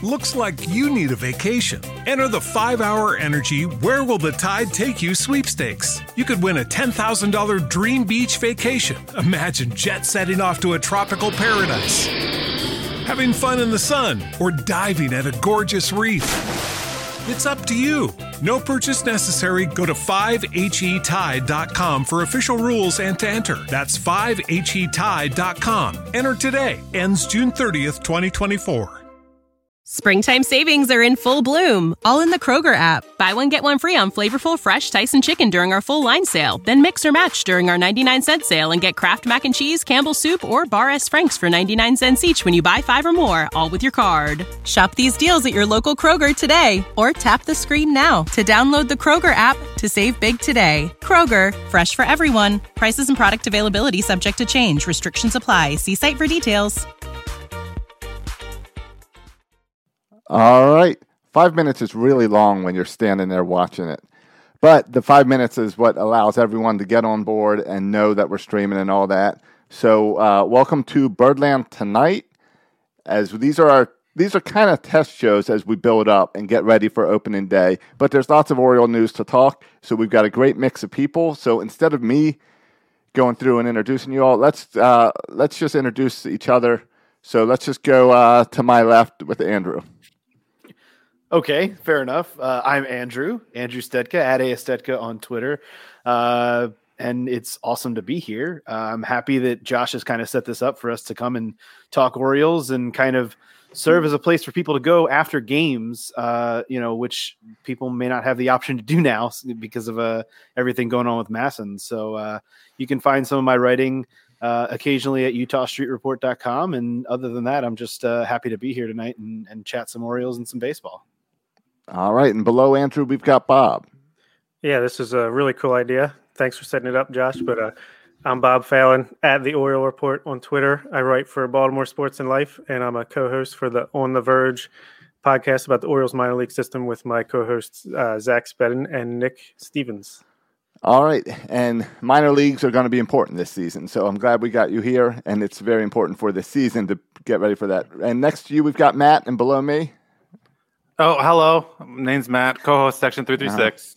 Looks like you need a vacation. Enter the 5-Hour Energy Where Will the Tide Take You sweepstakes. You could win a $10,000 dream beach vacation. Imagine jet setting off to a tropical paradise, having fun in the sun, or diving at a gorgeous reef. It's up to you. No purchase necessary. Go to 5HETide.com for official rules and to enter. That's 5HETide.com. Enter today. Ends June 30th, 2024. Springtime savings are in full bloom, all in the Kroger app. Buy one, get one free on flavorful fresh Tyson chicken during our full line sale. Then mix or match during our 99-cent sale and get Kraft Mac and Cheese, Campbell's Soup, or Bar S. Frank's for 99 cents each when you buy 5 or more, all with your card. Shop these deals at your local Kroger today, or tap the screen now to download the Kroger app to save big today. Kroger, fresh for everyone. Prices and product availability subject to change. Restrictions apply. See site for details. All right. 5 minutes is really long when you're standing there watching it. But the 5 minutes is what allows everyone to get on board and know that we're streaming and all that. So welcome to Birdland Tonight. As these are kind of test shows as we build up and get ready for opening day. But there's lots of Oriole news to talk. So we've got a great mix of people. So instead of me going through and introducing you all, let's just introduce each other. So let's just go to my left with Andrew. Okay, fair enough. I'm Andrew Stedka, at ASTedka on Twitter. And it's awesome to be here. I'm happy that Josh has kind of set this up for us to come and talk Orioles and kind of serve as a place for people to go after games, which people may not have the option to do now because of everything going on with Masson. So you can find some of my writing occasionally at utahstreetreport.com. And other than that, I'm just happy to be here tonight and chat some Orioles and some baseball. All right. And below Andrew, we've got Bob. Yeah, this is a really cool idea. Thanks for setting it up, Josh. But I'm Bob Fallon at the Oriole Report on Twitter. I write for Baltimore Sports and Life, and I'm a co-host for the On the Verge podcast about the Orioles minor league system with my co-hosts Zach Spedden and Nick Stevens. All right. And minor leagues are going to be important this season. So I'm glad we got you here, and it's very important for this season to get ready for that. And next to you, we've got Matt, and below me. Oh, hello. My name's Matt, co-host Section 336.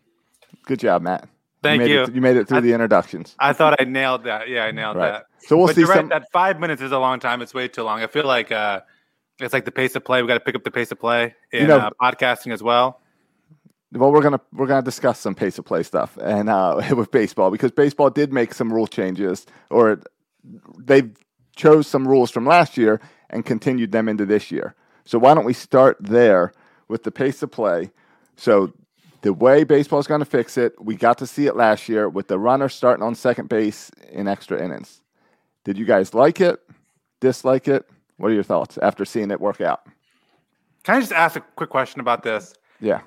Good job, Matt. Thank you. You made it through the introductions. I thought I nailed that. Yeah, I nailed that. So we'll but see. You're right, that 5 minutes is a long time. It's way too long. I feel like it's like the pace of play. We got to pick up the pace of play in podcasting as well. Well, we're gonna discuss some pace of play stuff and with baseball, because baseball did make some rule changes, or they chose some rules from last year and continued them into this year. So why don't we start there with the pace of play? So the way baseball is going to fix it, we got to see it last year with the runner starting on second base in extra innings. Did you guys like it? Dislike it? What are your thoughts after seeing it work out? Can I just ask a quick question about this? Yeah.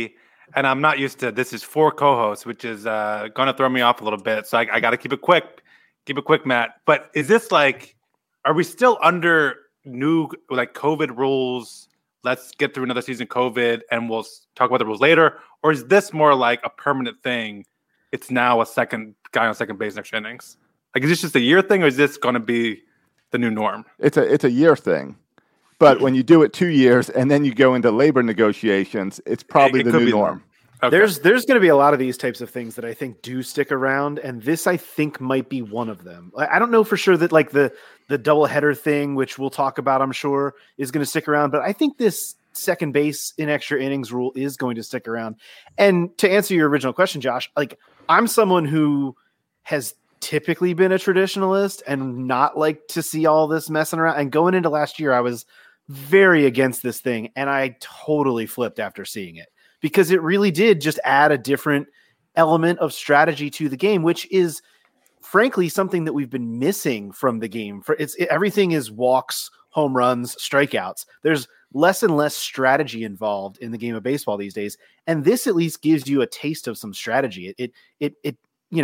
And I'm not used to this is 4 co-hosts, which is going to throw me off a little bit. So I got to keep it quick. Keep it quick, Matt. But is this like, are we still under new like COVID rules? Let's get through another season of COVID and we'll talk about the rules later. Or is this more like a permanent thing? It's now a second guy on second base in extra innings. Like, is this just a year thing, or is this going to be the new norm? It's a year thing. But when you do it 2 years and then you go into labor negotiations, it's probably the new norm. Okay. There's going to be a lot of these types of things that I think do stick around, and this I think might be one of them. I don't know for sure that like the doubleheader thing, which we'll talk about, I'm sure, is going to stick around, but I think this second base in extra innings rule is going to stick around. And to answer your original question, Josh, like I'm someone who has typically been a traditionalist and not like to see all this messing around. And going into last year, I was very against this thing, and I totally flipped after seeing it, because it really did just add a different element of strategy to the game, which is frankly something that we've been missing from the game. Everything is walks, home runs, strikeouts. There's less and less strategy involved in the game of baseball these days. And this at least gives you a taste of some strategy. It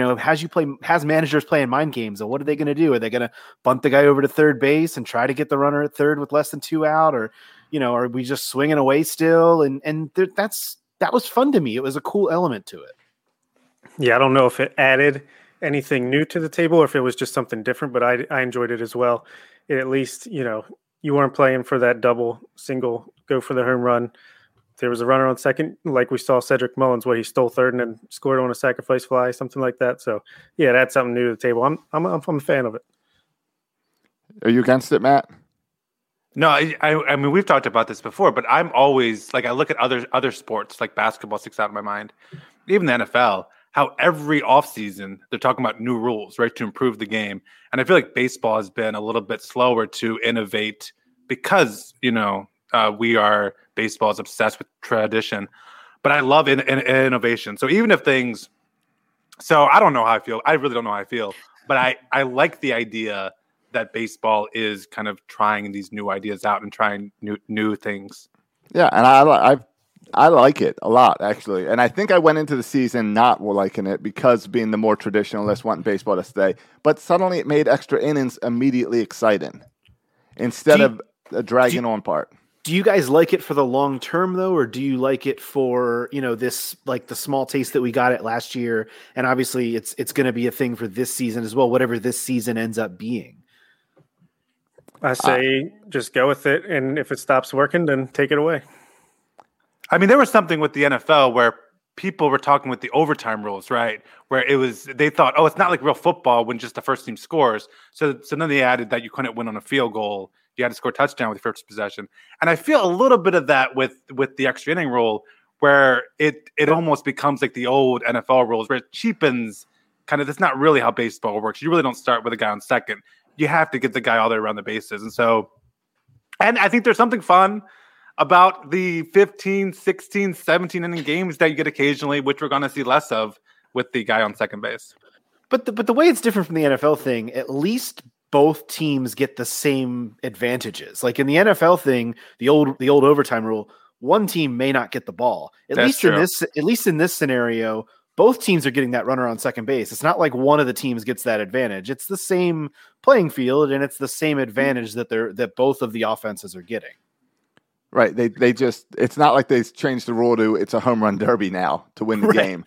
has managers playing mind games. And what are they going to do? Are they going to bunt the guy over to third base and try to get the runner at third with less than 2 out? Or, are we just swinging away still? And that was fun to me. It was a cool element to it. Yeah, I don't know if it added anything new to the table or if it was just something different, but I enjoyed it as well. It at least, you weren't playing for that double, single go for the home run. There was a runner on second, like we saw Cedric Mullins, where he stole third and then scored on a sacrifice fly, something like that. So, yeah, that's something new to the table. I'm a fan of it. Are you against it, Matt? No, I mean, we've talked about this before, but I'm always like, I look at other sports, like basketball sticks out in my mind, even the NFL, how every offseason they're talking about new rules, right, to improve the game. And I feel like baseball has been a little bit slower to innovate because, baseball is obsessed with tradition. But I love innovation. So even if I don't know how I feel. I really don't know how I feel. But I like the idea that baseball is kind of trying these new ideas out and trying new things. Yeah, and I like it a lot, actually. And I think I went into the season not liking it because being the more traditionalist, wanting baseball to stay. But suddenly it made extra innings immediately exciting instead of the dragging on part. Do you guys like it for the long term, though, or do you like it for, this, like the small taste that we got it last year? And obviously it's going to be a thing for this season as well, whatever this season ends up being. I say just go with it, and if it stops working, then take it away. I mean, there was something with the NFL where people were talking with the overtime rules, right? Where they thought, it's not like real football when just the first team scores. So then they added that you couldn't win on a field goal. You had to score a touchdown with your first possession. And I feel a little bit of that with the extra inning rule, where it almost becomes like the old NFL rules, where it cheapens kind of, that's not really how baseball works. You really don't start with a guy on second. You have to get the guy all the way around the bases. And I think there's something fun about the 15, 16, 17 inning games that you get occasionally, which we're going to see less of with the guy on second base. But the way it's different from the NFL thing, at least both teams get the same advantages. Like in the NFL thing, the old overtime rule, one team may not get the ball. At least in this scenario, both teams are getting that runner on second base. It's not like one of the teams gets that advantage. It's the same playing field, and it's the same advantage that both of the offenses are getting. Right. They just, it's not like they changed the rule to it's a home run derby now to win the game.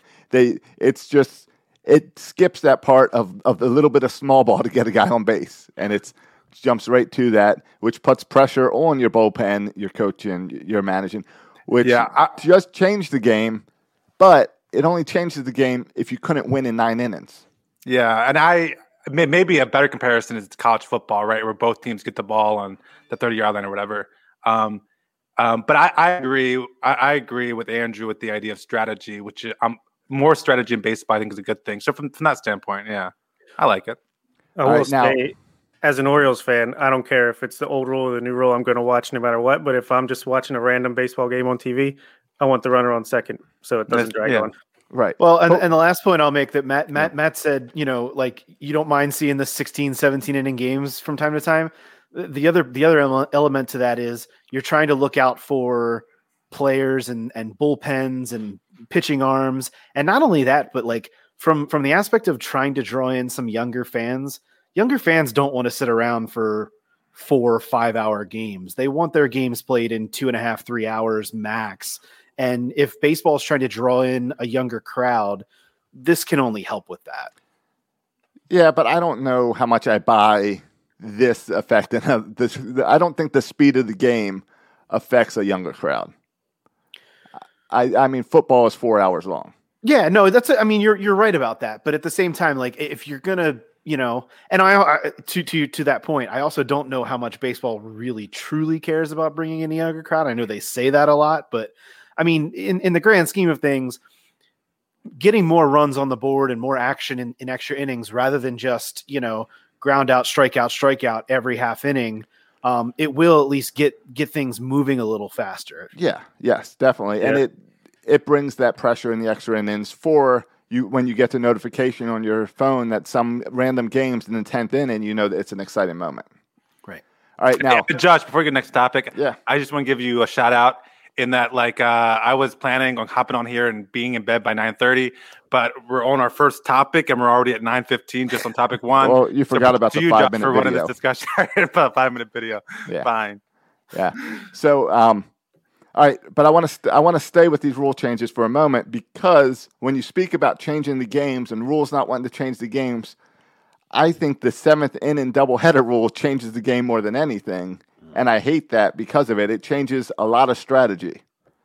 It skips that part of a little bit of small ball to get a guy on base, and it jumps right to that, which puts pressure on your bullpen, your coach, and your managing, which just changed the game, but it only changes the game if you couldn't win in 9 innings. Yeah, and maybe a better comparison is college football, right, where both teams get the ball on the 30-yard line or whatever. But I agree. I agree with Andrew with the idea of strategy, which more strategy in baseball, I think, is a good thing. So from that standpoint, yeah, I like it. I will say, as an Orioles fan, I don't care if it's the old rule or the new rule. I'm going to watch no matter what. But if I'm just watching a random baseball game on TV, I want the runner on second so it doesn't drag on. Right. Well, and the last point I'll make that Matt said, like you don't mind seeing the 16, 17 inning games from time to time. The other element to that is you're trying to look out for players and bullpens and pitching arms. And not only that, but like from the aspect of trying to draw in some younger fans don't want to sit around for 4 or 5 hour games. They want their games played in 2.5, 3 hours max. And if baseball is trying to draw in a younger crowd, this can only help with that. Yeah, but I don't know how much I buy this effect. And I don't think the speed of the game affects a younger crowd. I mean, football is 4 hours long. Yeah, no, you're right about that. But at the same time, like if you're gonna, and I to that point, I also don't know how much baseball really truly cares about bringing in a younger crowd. I know they say that a lot, but I mean, in the grand scheme of things, getting more runs on the board and more action in extra innings rather than just, ground out, strikeout every half inning, it will at least get things moving a little faster. Yeah, yes, definitely. Yeah. And it brings that pressure in the extra innings for you when you get the notification on your phone that some random game's in the 10th inning, that it's an exciting moment. Right. All right, now. Josh, before we get to the next topic, yeah. I just want to give you a shout out in that, I was planning on hopping on here and being in bed by 9:30, but we're on our first topic and we're already at 9:15 just on topic one. Well, you forgot about the 5-minute video. For running this discussion, about a 5-minute video. Yeah. Fine. Yeah. So, all right, but I want to stay with these rule changes for a moment, because when you speak about changing the games and rules not wanting to change the games, I think the 7th inning doubleheader rule changes the game more than anything. And I hate that because of it. It changes a lot of strategy.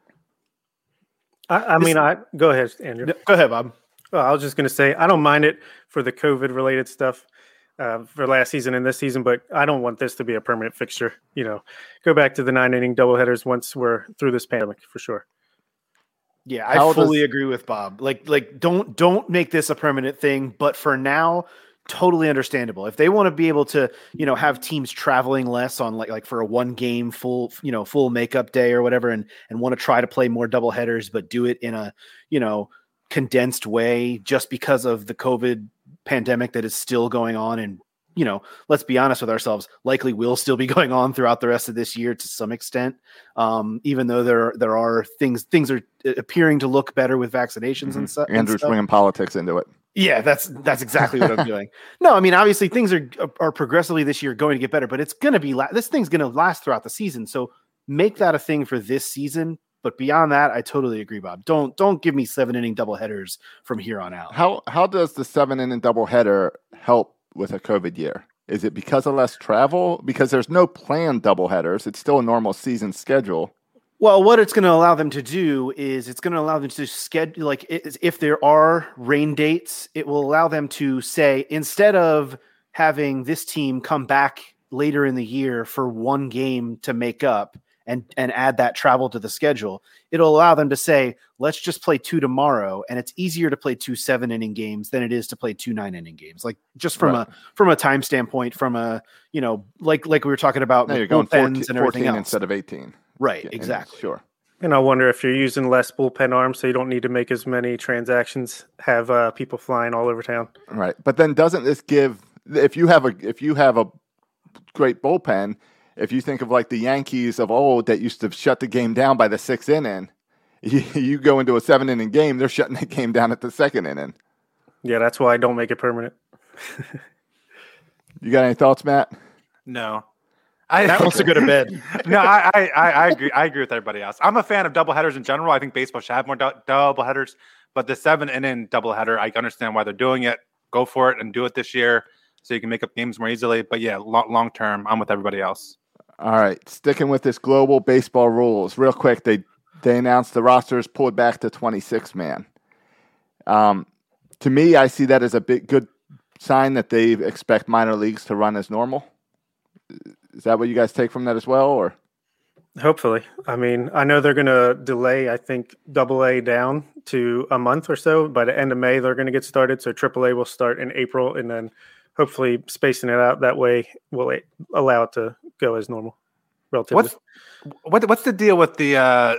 Go ahead, Andrew. Go ahead, Bob. Well, I was just going to say, I don't mind it for the COVID-related stuff for last season and this season, but I don't want this to be a permanent fixture. Go back to the 9-inning doubleheaders once we're through this pandemic for sure. Yeah, I fully agree with Bob. Like, don't make this a permanent thing, but for now, totally understandable. If they want to be able to, have teams traveling less on like for a 1-game full makeup day or whatever, and want to try to play more doubleheaders, but do it in a, condensed way just because of the COVID pandemic that is still going on. And, let's be honest with ourselves, likely will still be going on throughout the rest of this year to some extent. Even though there are things are appearing to look better with vaccinations and stuff. Andrew's bringing politics into it. Yeah, that's exactly what I'm doing. No, I mean, obviously things are progressively this year going to get better, but it's going to be, this thing's going to last throughout the season. So make that a thing for this season. But beyond that, I totally agree, Bob. Don't give me 7-inning doubleheaders from here on out. How does the 7-inning doubleheader help with a COVID year? Is it because of less travel? Because there's no planned doubleheaders. It's still a normal season schedule. Well, what it's going to allow them to do is it's going to allow them to schedule, like if there are rain dates, it will allow them to say, instead of having this team come back later in the year for 1 game to make up and add that travel to the schedule, it'll allow them to say, let's just play 2 tomorrow. And it's easier to play 2 7-inning games than it is to play 2 9-inning games. Like just from a time standpoint, from a, like we were talking about, you're going 14 and everything else instead of 18. Right. Exactly. Sure. And I wonder if you're using less bullpen arms, so you don't need to make as many transactions, have people flying all over town. Right. But then doesn't this give, if you have a great bullpen, if you think of like the Yankees of old that used to shut the game down by the 6th inning, you go into a 7-inning game, they're shutting the game down at the 2nd inning. Yeah, that's why I don't make it permanent. You got any thoughts, Matt? No. That wants to go to bed. No, I agree. I agree with everybody else. I'm a fan of doubleheaders in general. I think baseball should have more doubleheaders, but the 7-inning doubleheader, I understand why they're doing it. Go for it and do it this year so you can make up games more easily. But yeah, long term, I'm with everybody else. All right, sticking with this global baseball rules, real quick. They announced the rosters pulled back to 26-man. To me, I see that as a good sign that they expect minor leagues to run as normal. Is that what you guys take from that as well, or? Hopefully. I mean, I know they're going to delay, I think, AA down to a month or so. By the end of May, they're going to get started. So AAA will start in April, and then hopefully spacing it out that way will allow it to go as normal. Relatively. What's the deal with the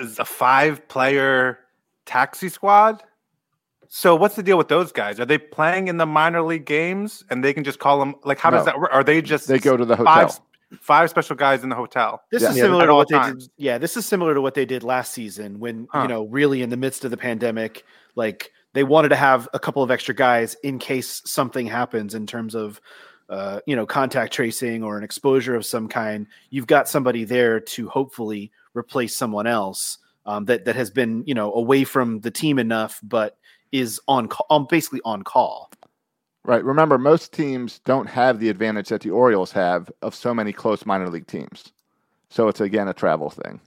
5-player taxi squad? So what's the deal with those guys? Are they playing in the minor league games and they can just call them, like, how does that work? Are they just they go to the hotel? Five special guys in the hotel. This is similar to what they did. Yeah, this is similar to what they did last season when, really in the midst of the pandemic, like they wanted to have a couple of extra guys in case something happens in terms of, contact tracing or an exposure of some kind. You've got somebody there to hopefully replace someone else that has been, away from the team enough, but is basically on call. Right. Remember, most teams don't have the advantage that the Orioles have of so many close minor league teams. So it's, again, a travel thing.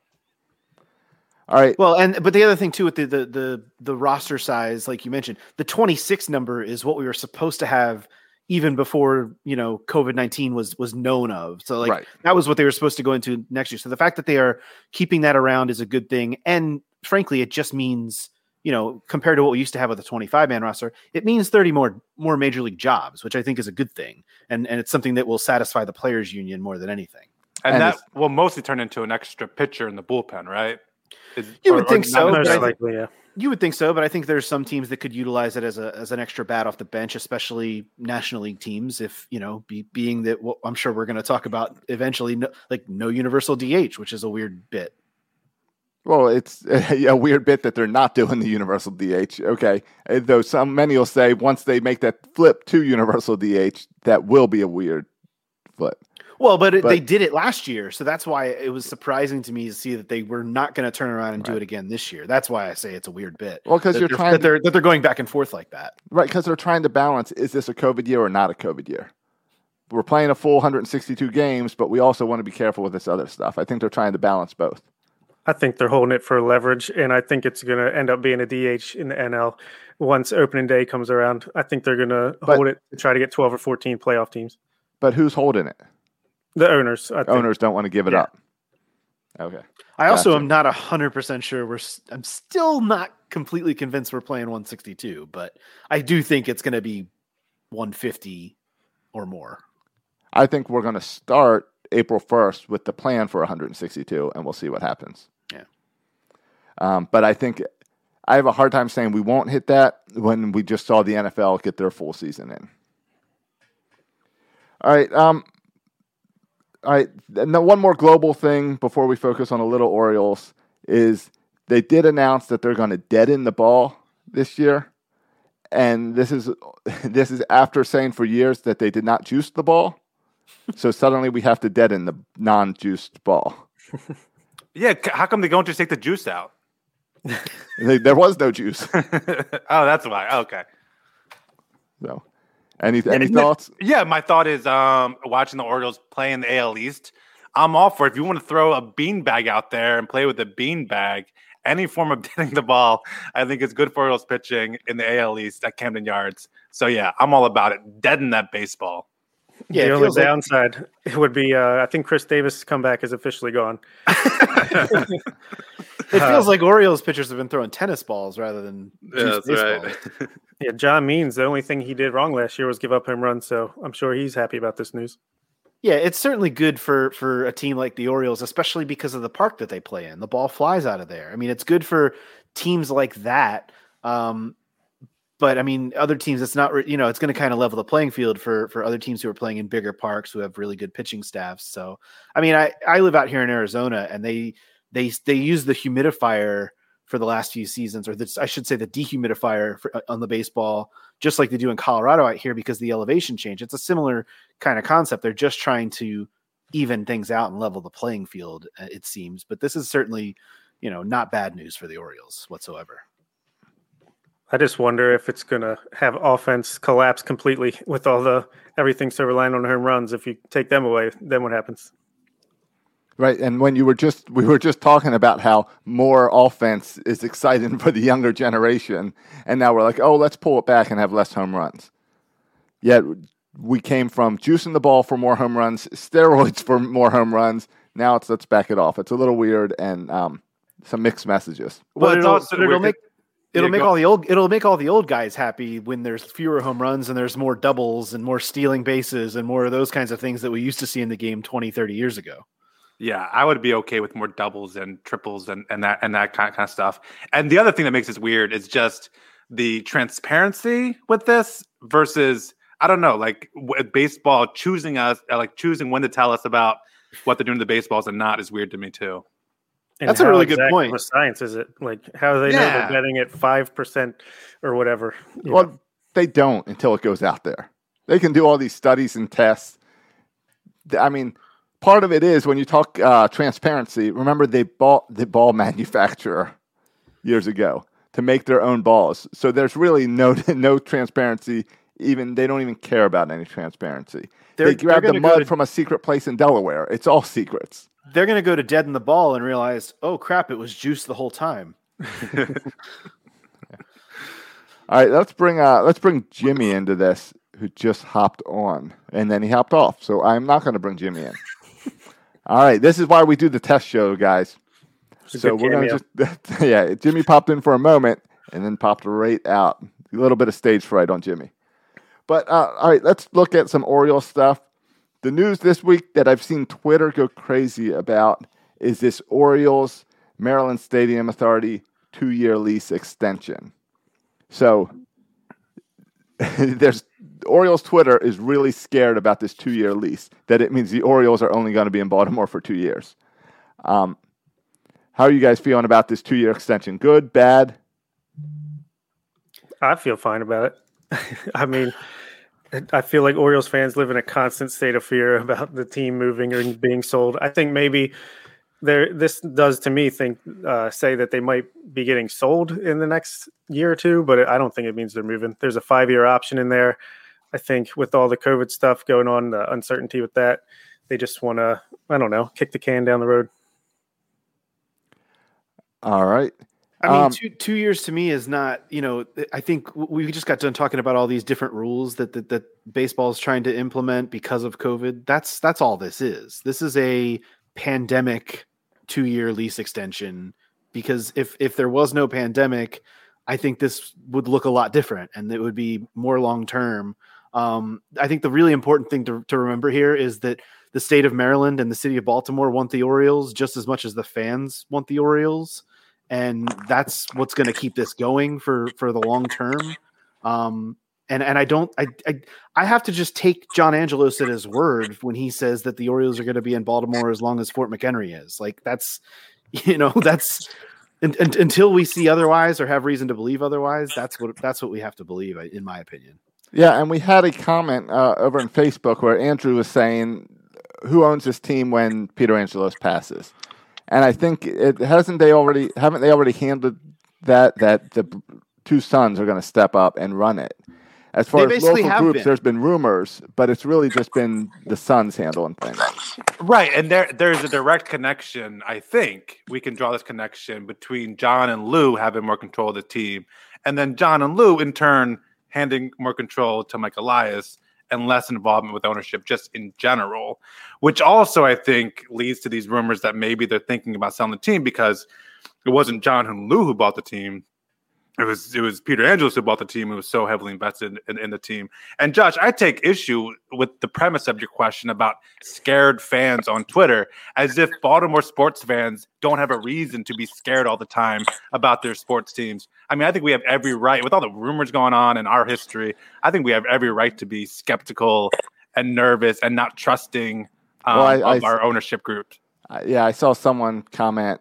All right. Well, but the other thing, too, with the roster size, like you mentioned, the 26 number is what we were supposed to have even before, COVID-19 was known of. So, That was what they were supposed to go into next year. So the fact that they are keeping that around is a good thing. And frankly, it just means, compared to what we used to have with the 25-man roster, it means 30 more major league jobs, which I think is a good thing. And it's something that will satisfy the players union more than anything. And that will mostly turn into an extra pitcher in the bullpen, right? You would think so. Most likely, yeah. You would think so, but I think there's some teams that could utilize it as an extra bat off the bench, especially National League teams. If being that I'm sure we're going to talk about eventually, no universal DH, which is a weird bit. Well, it's a weird bit that they're not doing the universal DH. Okay, though many will say once they make that flip to universal DH, that will be a weird flip. Well, but they did it last year, so that's why it was surprising to me to see that they were not going to turn around and do it again this year. That's why I say it's a weird bit. Well, because they're going back and forth like that, right? Because they're trying to balance: is this a COVID year or not a COVID year? we're playing a full 162 games, but we also want to be careful with this other stuff. I think they're trying to balance both. I think they're holding it for leverage, and I think it's going to end up being a DH in the NL once opening day comes around. I think they're going to hold it to try to get 12 or 14 playoff teams. But who's holding it? The owners. Owners don't want to give it up. Okay. I also am not 100% sure. I'm still not completely convinced we're playing 162, but I do think it's going to be 150 or more. I think we're going to start April 1st with the plan for 162, and we'll see what happens. Yeah. But I think I have a hard time saying we won't hit that when we just saw the NFL get their full season in. All right. All right. Now, one more global thing before we focus on the little Orioles is they did announce that they're going to deaden the ball this year. And this is after saying for years that they did not juice the ball. So suddenly we have to deaden the non-juiced ball. Yeah, how come they don't just take the juice out? There was no juice. Oh, that's why. Okay. So, any thoughts? Yeah, my thought is watching the Orioles play in the AL East. I'm all for it. If you want to throw a beanbag out there and play with a beanbag, any form of deadening the ball, I think it's good for Orioles pitching in the AL East at Camden Yards. So, yeah, I'm all about it. Deaden that baseball. Yeah, the only downside would be I think Chris Davis' comeback is officially gone. It feels like Orioles pitchers have been throwing tennis balls rather than that's baseball. right. Yeah, John Means, the only thing he did wrong last year was give up home runs, so I'm sure he's happy about this news. Yeah, it's certainly good for a team like the Orioles, especially because of the park that they play in. The ball flies out of there. I mean, it's good for teams like that. But I mean, other teams, it's not, it's going to kind of level the playing field for other teams who are playing in bigger parks who have really good pitching staffs. So, I mean, I live out here in Arizona, and they use the humidifier for the last few seasons, or I should say the dehumidifier on the baseball, just like they do in Colorado out here because of the elevation change. It's a similar kind of concept. They're just trying to even things out and level the playing field, it seems. But this is certainly, not bad news for the Orioles whatsoever. I just wonder if it's going to have offense collapse completely with everything so reliant on home runs. If you take them away, then what happens? Right, and when we were just talking about how more offense is exciting for the younger generation, and now we're like, oh, let's pull it back and have less home runs. Yet we came from juicing the ball for more home runs, steroids for more home runs. Now let's back it off. It's a little weird and some mixed messages. Well, it'll make all the old guys happy when there's fewer home runs and there's more doubles and more stealing bases and more of those kinds of things that we used to see in the game 20, 30 years ago. Yeah, I would be okay with more doubles and triples and that kind of stuff. And the other thing that makes this weird is just the transparency with this versus, I don't know, like baseball choosing when to tell us about what they're doing to the baseballs and not is weird to me too. And that's a really good point. What science is it? Like, how do they know they're betting at 5% or whatever? Well, they don't until it goes out there. They can do all these studies and tests. I mean, part of it is when you talk transparency, remember they bought the ball manufacturer years ago to make their own balls. So there's really no transparency. Even they don't even care about any transparency. They grab the mud from a secret place in Delaware. It's all secrets. They're going to go to deaden the ball and realize, oh crap, it was juice the whole time. All right, let's bring Jimmy into this, who just hopped on and then he hopped off. So I'm not going to bring Jimmy in. All right, this is why we do the test show, guys. So we're going to Jimmy popped in for a moment and then popped right out. A little bit of stage fright on Jimmy. But all right, let's look at some Orioles stuff. The news this week that I've seen Twitter go crazy about is this Orioles Maryland Stadium Authority 2-year lease extension. So Orioles Twitter is really scared about this 2-year lease, that it means the Orioles are only going to be in Baltimore for 2 years. How are you guys feeling about this 2-year extension? Good, bad? I feel fine about it. I mean, I feel like Orioles fans live in a constant state of fear about the team moving or being sold. I think maybe this does to me say that they might be getting sold in the next year or two, but I don't think it means they're moving. There's a 5-year option in there. I think with all the COVID stuff going on, the uncertainty with that, they just want to, I don't know, kick the can down the road. All right. I mean, 2 years to me is not, I think we just got done talking about all these different rules that baseball is trying to implement because of COVID. That's all this is. This is a pandemic 2-year lease extension, because if there was no pandemic, I think this would look a lot different and it would be more long-term. I think the really important thing to remember here is that the state of Maryland and the city of Baltimore want the Orioles just as much as the fans want the Orioles. And that's what's going to keep this going for the long term. And I have to just take John Angelos at his word when he says that the Orioles are going to be in Baltimore as long as Fort McHenry is. Like that's until we see otherwise or have reason to believe otherwise. That's what we have to believe, in my opinion. Yeah, and we had a comment over on Facebook where Andrew was saying, "Who owns this team when Peter Angelos passes?" And I think haven't they already handled that the two sons are going to step up and run it. As far as local groups, there's been rumors, but it's really just been the sons handling things. Right, and there's a direct connection. I think we can draw this connection between John and Lou having more control of the team, and then John and Lou in turn handing more control to Mike Elias and less involvement with ownership just in general, which also I think leads to these rumors that maybe they're thinking about selling the team because it wasn't John and Lou who bought the team. It was Peter Angelos who bought the team, who was so heavily invested in the team. And Josh, I take issue with the premise of your question about scared fans on Twitter, as if Baltimore sports fans don't have a reason to be scared all the time about their sports teams. I mean, I think we have every right, with all the rumors going on in our history, I think we have every right to be skeptical and nervous and not trusting of our ownership group. I saw someone comment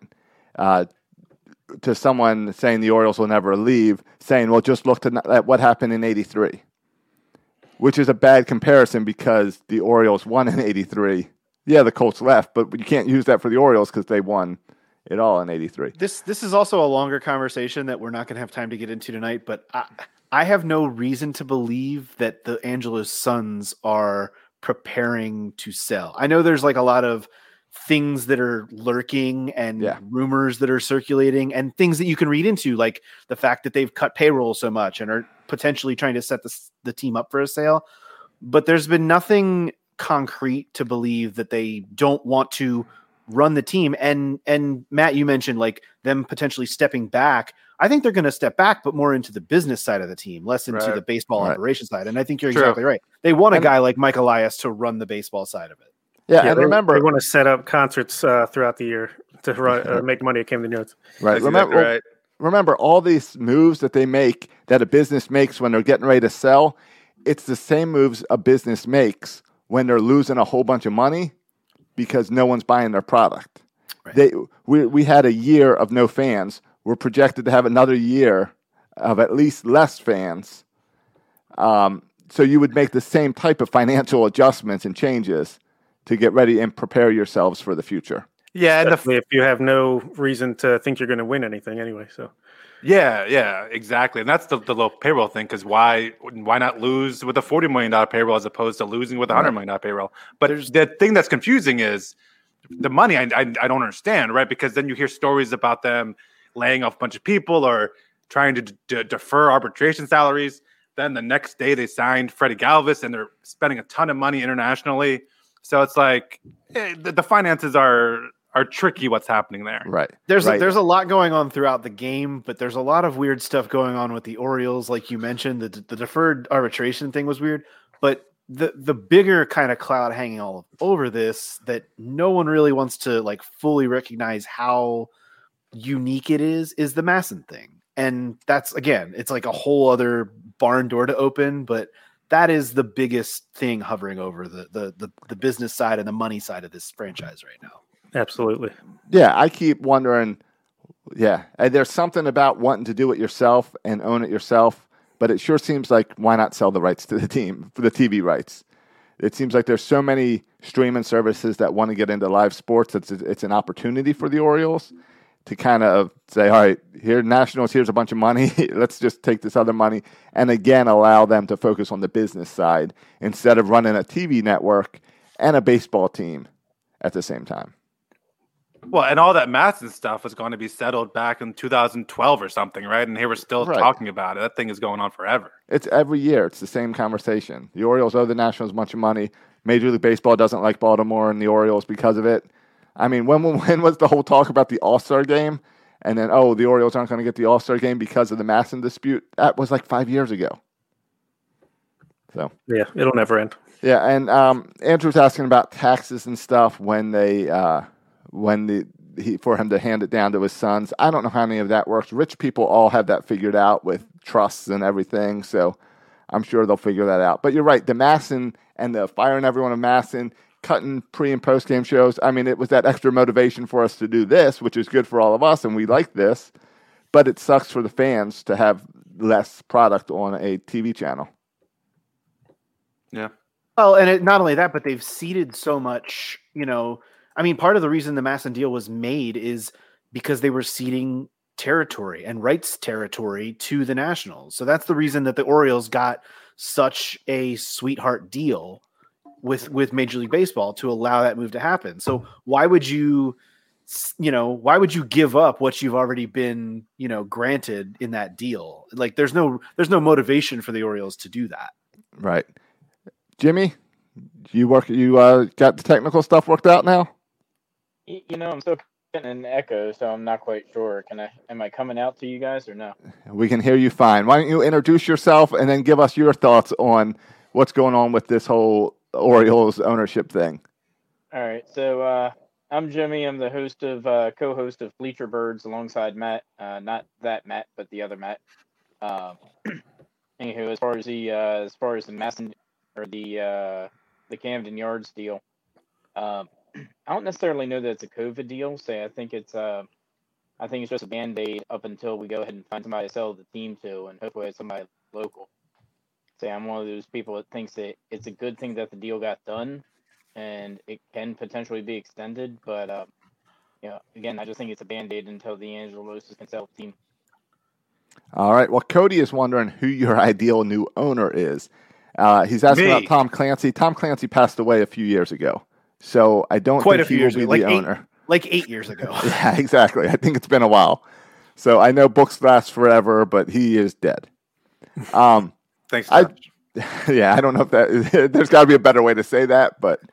to someone saying the Orioles will never leave, saying, well, just look at what happened in 83, which is a bad comparison because the Orioles won in 83. Yeah, the Colts left, but you can't use that for the Orioles because they won it all in 83. This is also a longer conversation that we're not going to have time to get into tonight, but I have no reason to believe that the Angelos sons are preparing to sell. I know there's like a lot of things that are lurking and rumors that are circulating and things that you can read into, like the fact that they've cut payroll so much and are potentially trying to set the team up for a sale. But there's been nothing concrete to believe that they don't want to run the team. And Matt, you mentioned like them potentially stepping back. I think they're going to step back, but more into the business side of the team, less into the baseball operation side. And I think you're exactly right. They want a guy like Mike Elias to run the baseball side of it. Yeah, and remember, they want to set up concerts throughout the year to run, make money at Camden Yards. Right. Remember, all these moves that they make, that a business makes when they're getting ready to sell, it's the same moves a business makes when they're losing a whole bunch of money because no one's buying their product. Right. We had a year of no fans. We're projected to have another year of at least less fans. So you would make the same type of financial adjustments and changes to get ready and prepare yourselves for the future. Yeah, and if you have no reason to think you're going to win anything anyway. So, yeah, exactly, and that's the low payroll thing. Because why not lose with a $40 million payroll as opposed to losing with a $100 million payroll? But the thing that's confusing is the money. I don't understand, right? Because then you hear stories about them laying off a bunch of people or trying to defer arbitration salaries. Then the next day they signed Freddie Galvis, and they're spending a ton of money internationally. So it's like the finances are tricky. What's happening there? Right. There's a lot going on throughout the game, but there's a lot of weird stuff going on with the Orioles, like you mentioned. The deferred arbitration thing was weird, but the bigger kind of cloud hanging all over this that no one really wants to like fully recognize how unique it is the Masson thing, and that's again, it's like a whole other barn door to open, but. That is the biggest thing hovering over the business side and the money side of this franchise right now. Absolutely. Yeah, I keep wondering, and there's something about wanting to do it yourself and own it yourself, but it sure seems like why not sell the rights to the team, for the TV rights? It seems like there's so many streaming services that want to get into live sports. It's an opportunity for the Orioles to kind of say, all right, here Nationals, here's a bunch of money. Let's just take this other money and again allow them to focus on the business side instead of running a TV network and a baseball team at the same time. Well, and all that Masson stuff was going to be settled back in 2012 or something, right? And here we're still talking about it. That thing is going on forever. It's every year. It's the same conversation. The Orioles owe the Nationals a bunch of money. Major League Baseball doesn't like Baltimore and the Orioles because of it. I mean, when was the whole talk about the All-Star game? And then, the Orioles aren't going to get the All-Star game because of the Masson dispute. That was like 5 years ago. So yeah, it'll never end. Yeah, and Andrew's asking about taxes and stuff for him to hand it down to his sons. I don't know how any of that works. Rich people all have that figured out with trusts and everything, so I'm sure they'll figure that out. But you're right, the Masson and the firing everyone of Masson, cutting pre- and post-game shows. I mean, it was that extra motivation for us to do this, which is good for all of us, and we like this. But it sucks for the fans to have less product on a TV channel. Yeah. Well, and not only that, but they've ceded so much, I mean, part of the reason the Masson deal was made is because they were ceding territory and rights territory to the Nationals. So that's the reason that the Orioles got such a sweetheart deal with Major League Baseball to allow that move to happen. So why would you give up what you've already been, granted in that deal? Like there's no motivation for the Orioles to do that. Right. Jimmy, you got the technical stuff worked out now? I'm still getting an echo, so I'm not quite sure. Am I coming out to you guys or no? We can hear you fine. Why don't you introduce yourself and then give us your thoughts on what's going on with this whole Orioles ownership thing? All right. So I'm Jimmy. I'm the co-host of Bleacher Birds alongside Matt. Not that Matt, but the other Matt. Anywho, as far as the Masson or the Camden Yards deal, I don't necessarily know that it's a COVID deal. I think it's just a Band-Aid up until we go ahead and find somebody to sell the team to, and hopefully it's somebody local. I'm one of those people that thinks that it's a good thing that the deal got done, and it can potentially be extended. But again, I just think it's a Band-Aid until the Angelos can sell the team. All right. Well, Cody is wondering who your ideal new owner is. He's asking about Tom Clancy. Tom Clancy passed away a few years ago, so I don't think he will be the owner. Like 8 years ago. Yeah, exactly. I think it's been a while. So I know books last forever, but he is dead. Thanks, Josh. I don't know if there's got to be a better way to say that, but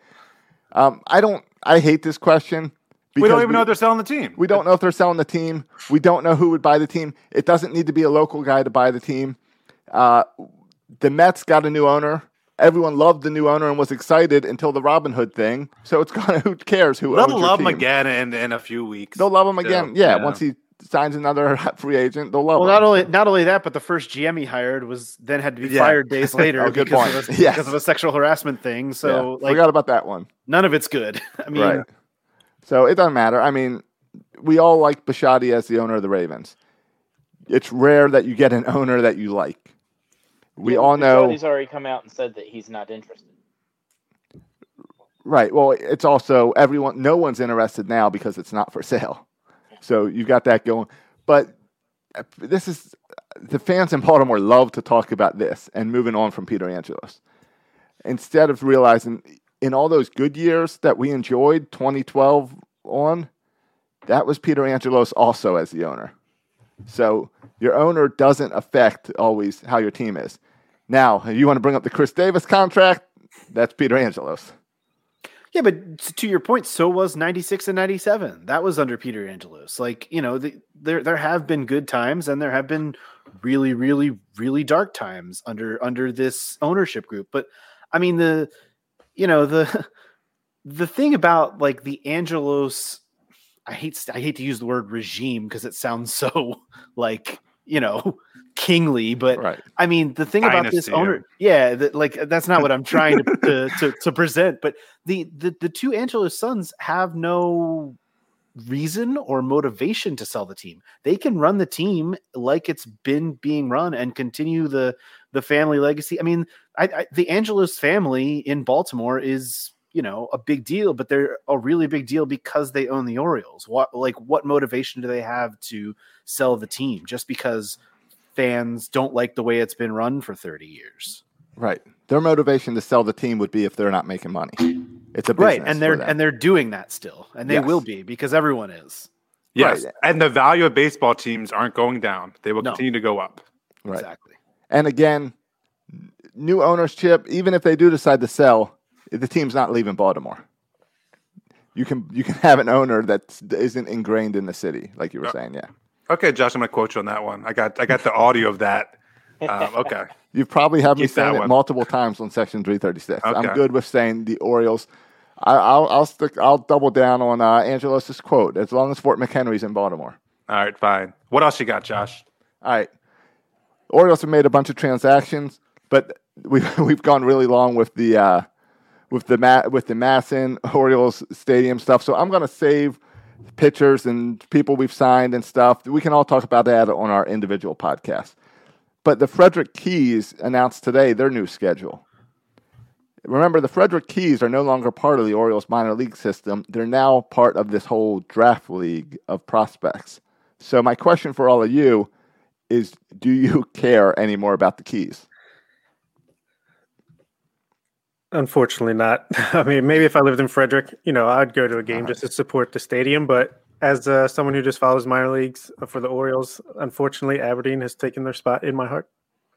I hate this question. We don't even know if they're selling the team. We don't know if they're selling the team. We don't know who would buy the team. It doesn't need to be a local guy to buy the team. The Mets got a new owner. Everyone loved the new owner and was excited until the Robin Hood thing. So it's kind of who cares who owns your team. They'll love him again in a few weeks. They'll love him again. Yeah, once he signs another free agent, they'll love him. Not only that, but the first GM he hired had to be fired days later because of a sexual harassment thing. So forgot about that one. None of it's good. I mean, right. So it doesn't matter. I mean, we all like Bisciotti as the owner of the Ravens. It's rare that you get an owner that you like. We all know he's already come out and said that he's not interested. Right. Well, it's also no one's interested now because it's not for sale. So you've got that going. But the fans in Baltimore love to talk about this and moving on from Peter Angelos. Instead of realizing in all those good years that we enjoyed, 2012 on, that was Peter Angelos also as the owner. So your owner doesn't affect always how your team is. Now, if you want to bring up the Chris Davis contract, that's Peter Angelos. Yeah, but to your point, so was 96 and 97. That was under Peter Angelos. There have been good times and there have been really, really, really dark times under this ownership group. But I mean, the thing about the Angelos, I hate to use the word regime because it sounds so kingly, but right. I mean, the thing about this owner, that's not what I'm trying to present, but the two Angelos sons have no reason or motivation to sell the team. They can run the team like it's been being run and continue the family legacy. I mean, the Angelos family in Baltimore is a big deal, but they're a really big deal because they own the Orioles. What motivation do they have to sell the team just because fans don't like the way it's been run for 30 years? Right. Their motivation to sell the team would be if they're not making money. It's a business, right, and they're doing that still, and they will be because everyone is. Yes, right. And the value of baseball teams aren't going down; they will continue to go up. Right. Exactly. And again, new ownership. Even if they do decide to sell, the team's not leaving Baltimore. You can have an owner that isn't ingrained in the city, like you were saying. Yeah. Okay, Josh, I'm going to quote you on that one. I got the audio of that. Okay. You probably have me Keep that saying it one. multiple times on Section 336. Okay. I'm good with saying the Orioles. I'll double down on Angelos' quote. As long as Fort McHenry's in Baltimore. All right, fine. What else you got, Josh? All right. Orioles have made a bunch of transactions, but we've gone really long with the Masson Orioles Stadium stuff. So I'm going to save pitchers and people we've signed and stuff. We can all talk about that on our individual podcast. But the Frederick Keys announced today their new schedule. Remember, the Frederick Keys are no longer part of the Orioles minor league system. They're now part of this whole draft league of prospects. So my question for all of you is, do you care anymore about the Keys? Unfortunately not. I mean, maybe if I lived in Frederick, I'd go to a game just to support the stadium. But as someone who just follows minor leagues for the Orioles, unfortunately, Aberdeen has taken their spot in my heart.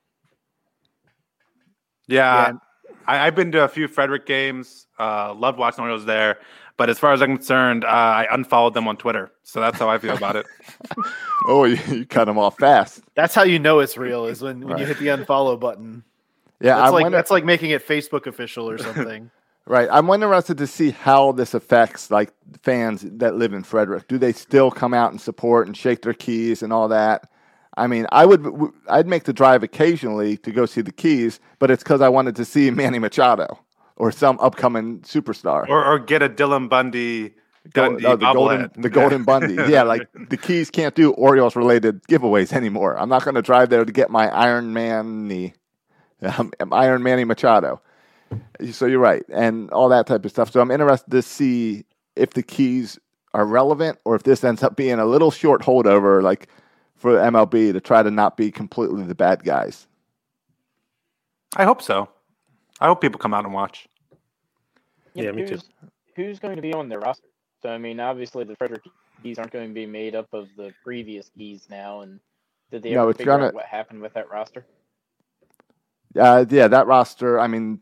Yeah. I've been to a few Frederick games. Loved watching Orioles there. But as far as I'm concerned, I unfollowed them on Twitter. So that's how I feel about it. Oh, you cut them off fast. That's how you know it's real, is when you hit the unfollow button. Yeah, that's like making it Facebook official or something. Right. I'm interested to see how this affects like fans that live in Frederick. Do they still come out and support and shake their Keys and all that? I mean, I'd make the drive occasionally to go see the Keys, but it's because I wanted to see Manny Machado or some upcoming superstar. Or get a Dylan Bundy the Golden Bundy. Yeah, like the Keys can't do Orioles-related giveaways anymore. I'm not going to drive there to get my Iron Manny Machado. So you're right, and all that type of stuff. So I'm interested to see if the Keys are relevant or if this ends up being a little short holdover, like for MLB, to try to not be completely the bad guys. I hope so. I hope people come out and watch. Yeah, me too. Who's going to be on their roster? So, I mean, obviously the Frederick Keys aren't going to be made up of the previous Keys now. And did they ever figure out what happened with that roster? Yeah, that roster, I mean,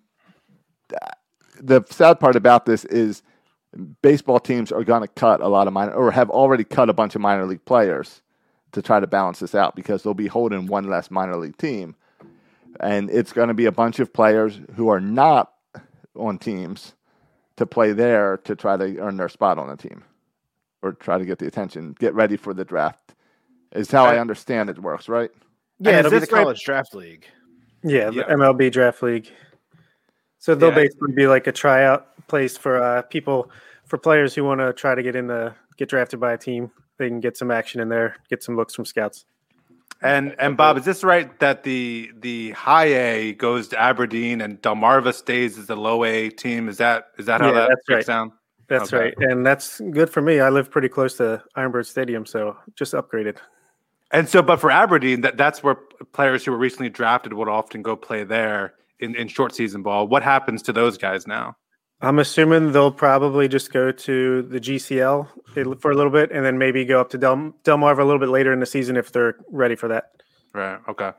the sad part about this is baseball teams are going to cut a lot of or have already cut a bunch of minor league players to try to balance this out because they'll be holding one less minor league team. And it's going to be a bunch of players who are not on teams to play there to try to earn their spot on the team or try to get the attention, get ready for the draft is how I understand it works, right? Yeah, it'll be the college draft league. Yeah, the MLB draft league. So they'll basically be like a tryout place for players who want to try to get drafted by a team. They can get some action in there, get some looks from scouts. And Bob, is this right that the high A goes to Aberdeen and Delmarva stays as the low A team? Is that how that breaks down? That's right, and that's good for me. I live pretty close to Ironbird Stadium, so just upgraded. And so, but for Aberdeen, that's where players who were recently drafted would often go play there in short season ball. What happens to those guys now? I'm assuming they'll probably just go to the GCL for a little bit and then maybe go up to Delmarva a little bit later in the season if they're ready for that. Right. Okay.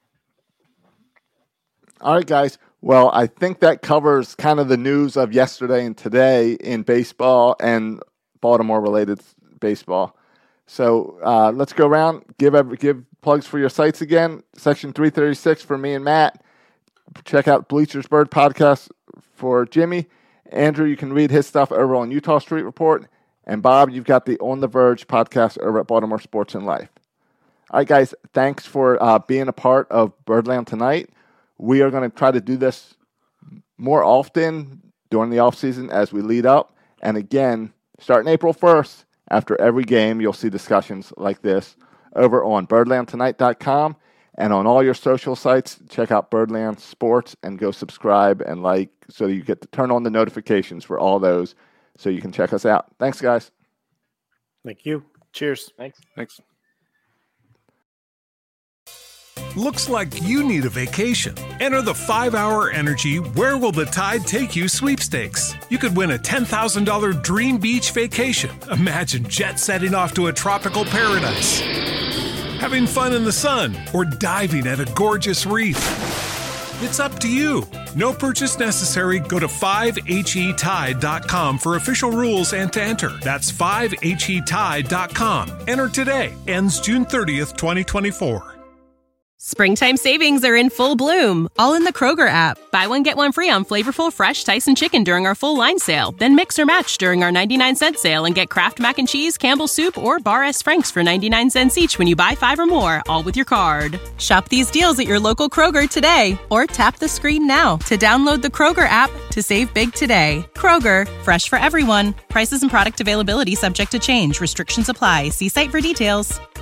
All right, guys. Well, I think that covers kind of the news of yesterday and today in baseball and Baltimore-related baseball. So let's go around, give plugs for your sites again. Section 336 for me and Matt. Check out Bleacher's Bird podcast for Jimmy. Andrew, you can read his stuff over on Utah Street Report. And Bob, you've got the On the Verge podcast over at Baltimore Sports and Life. All right, guys, thanks for being a part of Birdland tonight. We are going to try to do this more often during the offseason as we lead up. And again, starting April 1st, after every game, you'll see discussions like this over on birdlandtonight.com And on all your social sites, check out Birdland Sports and go subscribe and like so you get to turn on the notifications for all those so you can check us out. Thanks, guys. Thank you. Cheers. Thanks. Looks like you need a vacation. Enter the 5-Hour Energy Where Will the Tide Take You sweepstakes. You could win a $10,000 dream beach vacation. Imagine jet setting off to a tropical paradise, having fun in the sun, or diving at a gorgeous reef. It's up to you. No purchase necessary. Go to 5HETide.com for official rules and to enter. That's 5HETide.com. Enter today. Ends June 30th, 2024. Springtime savings are in full bloom, all in the Kroger app. Buy one, get one free on flavorful fresh Tyson chicken during our full line sale. Then mix or match during our 99-cent sale and get Kraft Mac and Cheese, Campbell's Soup, or Bar S. Frank's for 99 cents each when you buy 5 or more, all with your card. Shop these deals at your local Kroger today, or tap the screen now to download the Kroger app to save big today. Kroger, fresh for everyone. Prices and product availability subject to change. Restrictions apply. See site for details.